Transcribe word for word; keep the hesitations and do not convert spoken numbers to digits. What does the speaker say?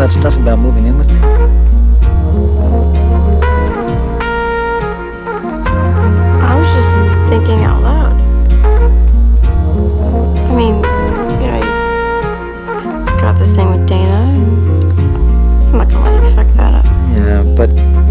that stuff about moving in with me? I was just thinking out loud. I mean, you know, you've got this thing with Dana, and I'm not gonna let you fuck that up. Yeah, but